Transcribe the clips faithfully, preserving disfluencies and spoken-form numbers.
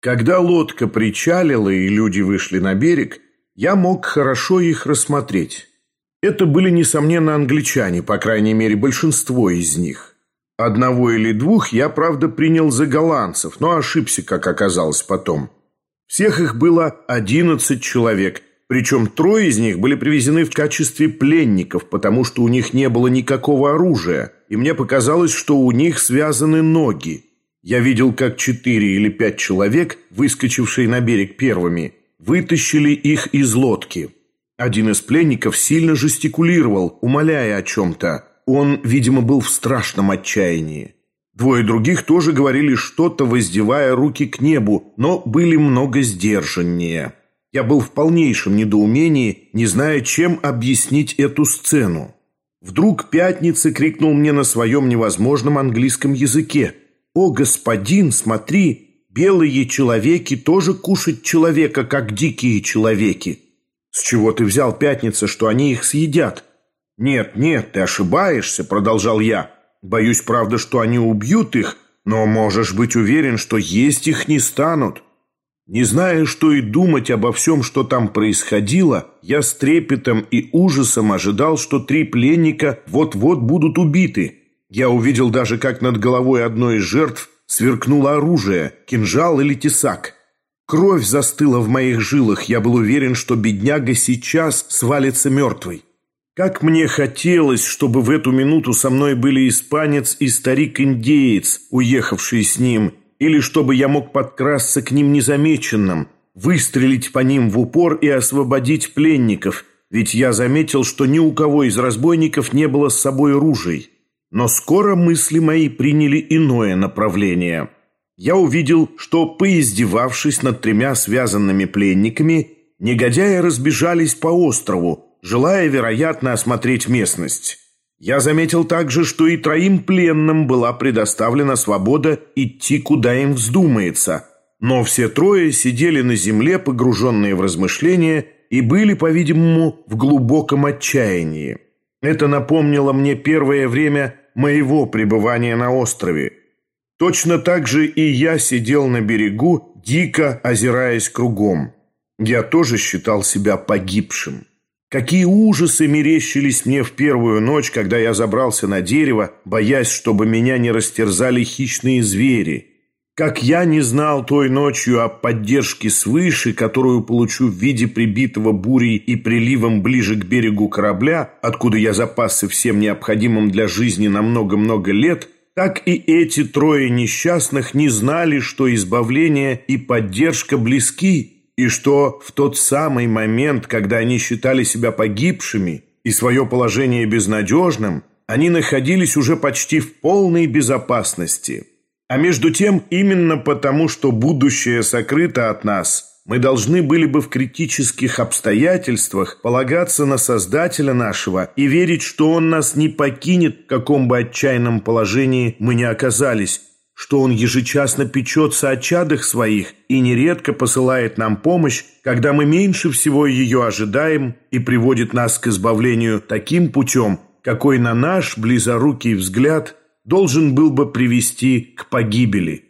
Когда лодка причалила и люди вышли на берег, я мог хорошо их рассмотреть. Это были, несомненно, англичане, по крайней мере, большинство из них. Одного или двух я, правда, принял за голландцев, но ошибся, как оказалось потом. Всех их было одиннадцать человек, причем трое из них были привезены в качестве пленников, потому что у них не было никакого оружия, и мне показалось, что у них связаны ноги. Я видел, как четыре или пять человек, выскочившие на берег первыми, вытащили их из лодки. Один из пленников сильно жестикулировал, умоляя о чем-то. Он, видимо, был в страшном отчаянии. Двое других тоже говорили что-то, воздевая руки к небу, но были много сдержаннее. Я был в полнейшем недоумении, не зная, чем объяснить эту сцену. Вдруг Пятница крикнул мне на своем невозможном английском языке: «О, господин, смотри, белые человеки тоже кушают человека, как дикие человеки». «С чего ты взял, Пятница, что они их съедят?» «Нет, нет, ты ошибаешься», — продолжал я. «Боюсь, правда, что они убьют их, но можешь быть уверен, что есть их не станут». Не зная, что и думать обо всем, что там происходило, я с трепетом и ужасом ожидал, что три пленника вот-вот будут убиты. Я увидел даже, как над головой одной из жертв сверкнуло оружие, кинжал или тесак. Кровь застыла в моих жилах, я был уверен, что бедняга сейчас свалится мертвый. Как мне хотелось, чтобы в эту минуту со мной были испанец и старик-индеец, уехавший с ним, или чтобы я мог подкрасться к ним незамеченным, выстрелить по ним в упор и освободить пленников, ведь я заметил, что ни у кого из разбойников не было с собой ружей. Но скоро мысли мои приняли иное направление. Я увидел, что, поиздевавшись над тремя связанными пленниками, негодяи разбежались по острову, желая, вероятно, осмотреть местность. Я заметил также, что и троим пленным была предоставлена свобода идти, куда им вздумается, но все трое сидели на земле, погруженные в размышления, и были, по-видимому, в глубоком отчаянии. Это напомнило мне первое время моего пребывания на острове. Точно так же и я сидел на берегу, дико озираясь кругом. Я тоже считал себя погибшим. Какие ужасы мерещились мне в первую ночь, когда я забрался на дерево, боясь, чтобы меня не растерзали хищные звери. Как я не знал той ночью о поддержке свыше, которую получу в виде прибитого бурей и приливом ближе к берегу корабля, откуда я запасся всем необходимым для жизни на много-много лет, так и эти трое несчастных не знали, что избавление и поддержка близки, и что в тот самый момент, когда они считали себя погибшими и свое положение безнадежным, они находились уже почти в полной безопасности. А между тем, именно потому, что будущее сокрыто от нас, мы должны были бы в критических обстоятельствах полагаться на Создателя нашего и верить, что Он нас не покинет, в каком бы отчаянном положении мы ни оказались, что Он ежечасно печется о чадах своих и нередко посылает нам помощь, когда мы меньше всего ее ожидаем, и приводит нас к избавлению таким путем, какой на наш близорукий взгляд должен был бы привести к погибели.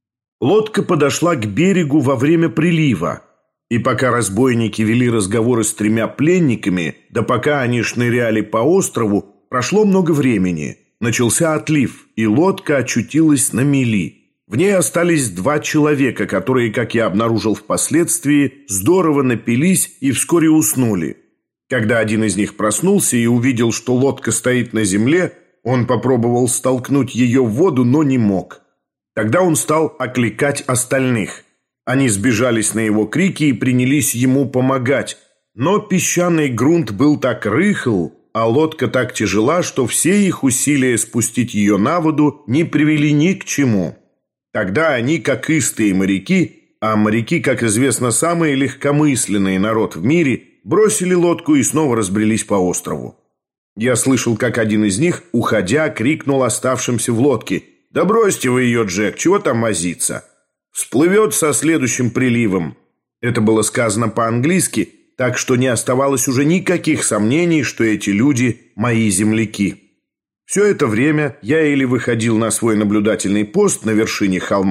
Лодка подошла к берегу во время прилива, и пока разбойники вели разговоры с тремя пленниками, да пока они шныряли по острову, прошло много времени. Начался отлив, и лодка очутилась на мели. В ней остались два человека, которые, как я обнаружил впоследствии, здорово напились и вскоре уснули. Когда один из них проснулся и увидел, что лодка стоит на земле, он попробовал столкнуть ее в воду, но не мог. Тогда он стал окликать остальных. Они сбежались на его крики и принялись ему помогать. Но песчаный грунт был так рыхл, а лодка так тяжела, что все их усилия спустить ее на воду не привели ни к чему. Тогда они, как истые моряки, а моряки, как известно, самый легкомысленный народ в мире, бросили лодку и снова разбрелись по острову. Я слышал, как один из них, уходя, крикнул оставшимся в лодке: «Да бросьте вы ее, Джек, чего там возиться? Всплывет со следующим приливом». Это было сказано по-английски, так что не оставалось уже никаких сомнений, что эти люди мои земляки. Все это время я или выходил на свой наблюдательный пост на вершине холма,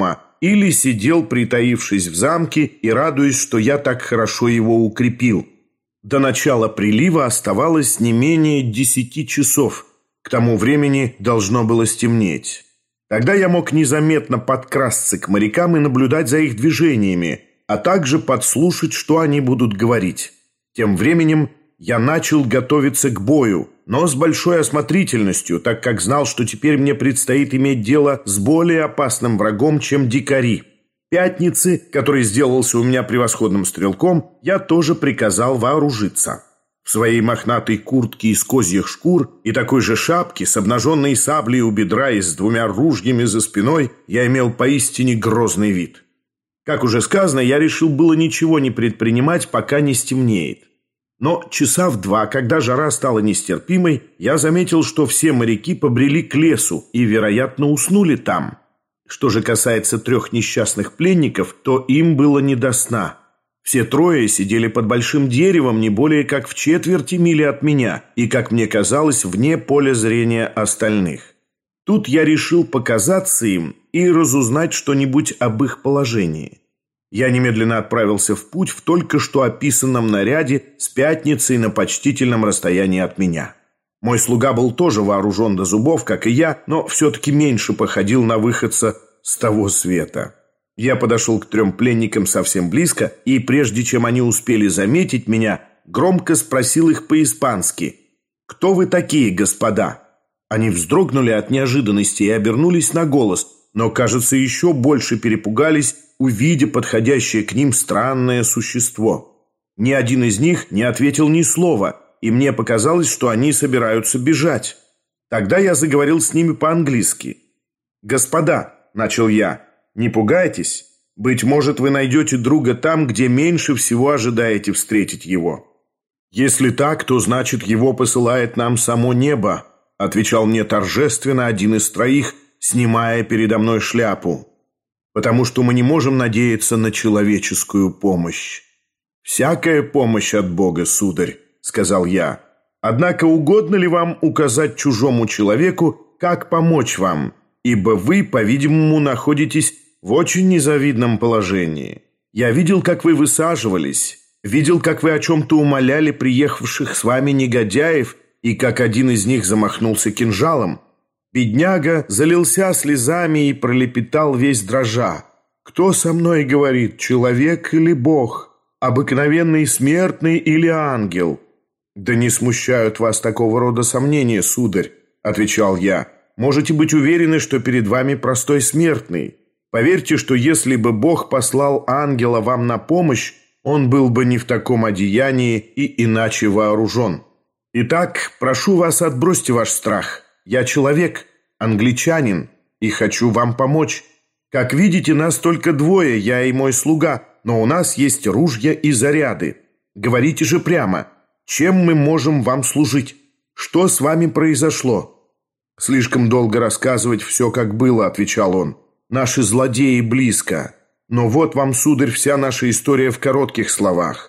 или сидел, притаившись в замке и радуясь, что я так хорошо его укрепил. До начала прилива оставалось не менее десяти часов. К тому времени должно было стемнеть. Тогда я мог незаметно подкрасться к морякам и наблюдать за их движениями, а также подслушать, что они будут говорить. Тем временем я начал готовиться к бою, но с большой осмотрительностью, так как знал, что теперь мне предстоит иметь дело с более опасным врагом, чем дикари. Пятницы, который сделался у меня превосходным стрелком, я тоже приказал вооружиться. В своей мохнатой куртке из козьих шкур и такой же шапке с обнаженной саблей у бедра и с двумя ружьями за спиной я имел поистине грозный вид. Как уже сказано, я решил было ничего не предпринимать, пока не стемнеет. Но часа в два, когда жара стала нестерпимой, я заметил, что все моряки побрели к лесу и, вероятно, уснули там. Что же касается трех несчастных пленников, то им было не до сна. Все трое сидели под большим деревом не более как в четверти мили от меня и, как мне казалось, вне поля зрения остальных. Тут я решил показаться им и разузнать что-нибудь об их положении. Я немедленно отправился в путь в только что описанном наряде с пятницей на почтительном расстоянии от меня. Мой слуга был тоже вооружен до зубов, как и я, но все-таки меньше походил на выходца с того света. Я подошел к трем пленникам совсем близко, и прежде чем они успели заметить меня, громко спросил их по-испански: «Кто вы такие, господа?» Они вздрогнули от неожиданности и обернулись на голос, но, кажется, еще больше перепугались, увидя подходящее к ним странное существо. Ни один из них не ответил ни слова, и мне показалось, что они собираются бежать. Тогда я заговорил с ними по-английски. «Господа», — начал я, — «не пугайтесь. Быть может, вы найдете друга там, где меньше всего ожидаете встретить его». «Если так, то значит, его посылает нам само небо», — отвечал мне торжественно один из троих, снимая передо мной шляпу. «Потому что мы не можем надеяться на человеческую помощь». «Всякая помощь от Бога, сударь», — сказал я. «Однако угодно ли вам указать чужому человеку, как помочь вам, ибо вы, по-видимому, находитесь в очень незавидном положении. Я видел, как вы высаживались, видел, как вы о чем-то умоляли приехавших с вами негодяев, и как один из них замахнулся кинжалом. Бедняга залился слезами и пролепетал весь дрожа. «Кто со мной говорит, человек или Бог? Обыкновенный смертный или ангел?» «Да не смущают вас такого рода сомнения, сударь», — отвечал я. «Можете быть уверены, что перед вами простой смертный. Поверьте, что если бы Бог послал ангела вам на помощь, он был бы не в таком одеянии и иначе вооружен. Итак, прошу вас, отбросьте ваш страх. Я человек, англичанин, и хочу вам помочь. Как видите, нас только двое, я и мой слуга, но у нас есть ружья и заряды. Говорите же прямо, чем мы можем вам служить? Что с вами произошло?» «Слишком долго рассказывать все, как было», — отвечал он. «Наши злодеи близко. Но вот вам, сударь, вся наша история в коротких словах.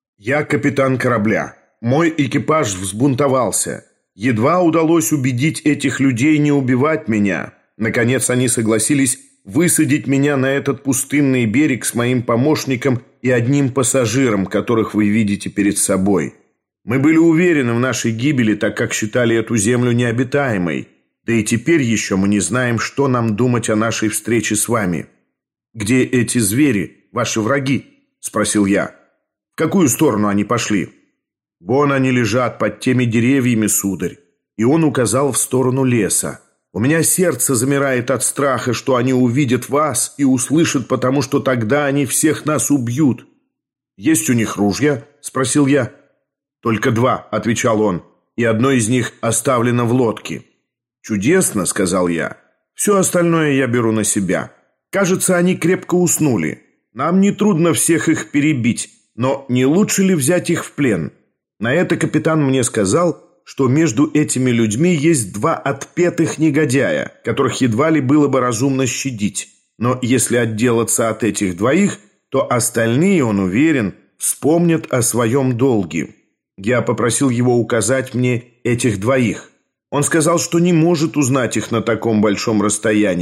Я капитан корабля. Мой экипаж взбунтовался. Едва удалось убедить этих людей не убивать меня. Наконец они согласились высадить меня на этот пустынный берег с моим помощником и одним пассажиром, которых вы видите перед собой. Мы были уверены в нашей гибели, так как считали эту землю необитаемой. Да и теперь еще мы не знаем, что нам думать о нашей встрече с вами». «Где эти звери, ваши враги?» – спросил я. «В какую сторону они пошли?» «Вон они лежат под теми деревьями, сударь». И он указал в сторону леса. «У меня сердце замирает от страха, что они увидят вас и услышат, потому что тогда они всех нас убьют». «Есть у них ружья?» – спросил я. «Только два», – отвечал он, – «и одно из них оставлено в лодке». «Чудесно», – сказал я. «Все остальное я беру на себя. Кажется, они крепко уснули. Нам нетрудно всех их перебить, но не лучше ли взять их в плен?» На это капитан мне сказал, что между этими людьми есть два отпетых негодяя, которых едва ли было бы разумно щадить. Но если отделаться от этих двоих, то остальные, он уверен, вспомнят о своем долге. Я попросил его указать мне этих двоих. Он сказал, что не может узнать их на таком большом расстоянии,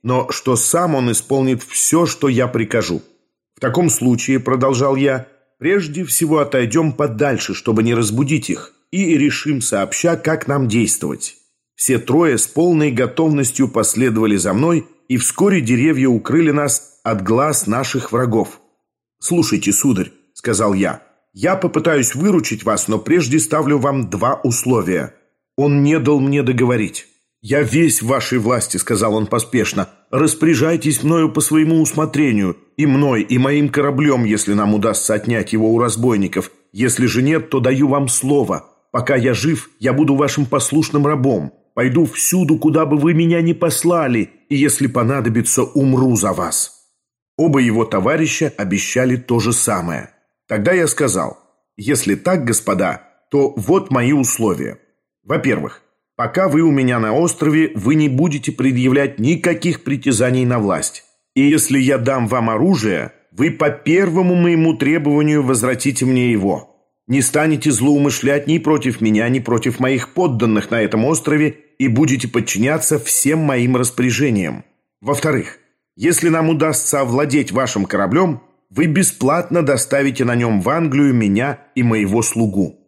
но что сам он исполнит все, что я прикажу. В таком случае, продолжал я, прежде всего отойдем подальше, чтобы не разбудить их, и решим сообща, как нам действовать. Все трое с полной готовностью последовали за мной, и вскоре деревья укрыли нас от глаз наших врагов. «Слушайте, сударь», — сказал я, — «я попытаюсь выручить вас, но прежде ставлю вам два условия». Он не дал мне договорить. «Я весь в вашей власти», — сказал он поспешно. «Распоряжайтесь мною по своему усмотрению, и мной, и моим кораблем, если нам удастся отнять его у разбойников. Если же нет, то даю вам слово. Пока я жив, я буду вашим послушным рабом. Пойду всюду, куда бы вы меня ни послали, и если понадобится, умру за вас». Оба его товарища обещали то же самое. Тогда я сказал: «Если так, господа, то вот мои условия. Во-первых, пока вы у меня на острове, вы не будете предъявлять никаких притязаний на власть. И если я дам вам оружие, вы по первому моему требованию возвратите мне его. Не станете злоумышлять ни против меня, ни против моих подданных на этом острове и будете подчиняться всем моим распоряжениям. Во-вторых, если нам удастся овладеть вашим кораблем, вы бесплатно доставите на нем в Англию меня и моего слугу».